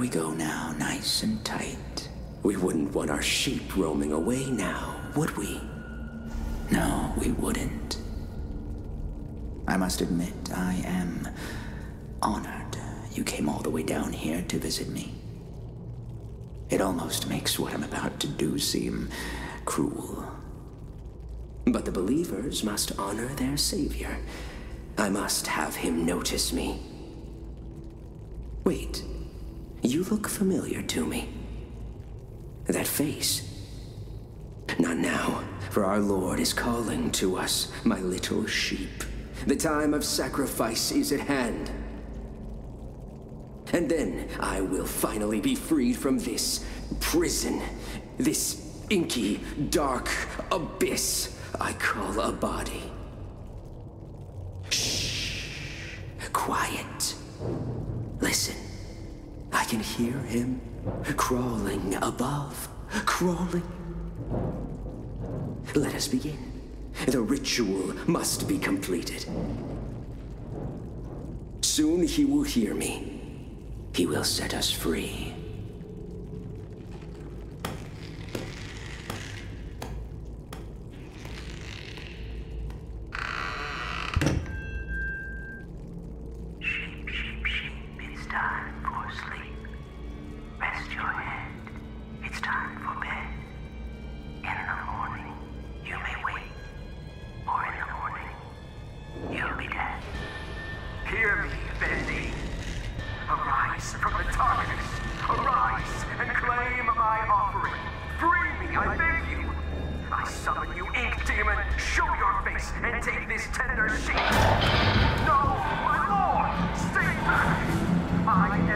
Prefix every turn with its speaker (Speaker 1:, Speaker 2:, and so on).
Speaker 1: we go now, nice and tight. We wouldn't want our sheep roaming away now, would we? No, we wouldn't. I must admit, I am honored you came all the way down here to visit me. It almost makes what I'm about to do seem cruel. But the believers must honor their savior. I must have him notice me. Wait, you look familiar to me. That face. Not now, for our Lord is calling to us, my little sheep. The time of sacrifice is at hand. And then I will finally be freed from this prison, this inky, dark abyss I call a body. Shh. Quiet. Listen. I can hear him crawling above. Crawling. Let us begin. The ritual must be completed. Soon he will hear me. He will set us free.
Speaker 2: No, my lord! Stay back! I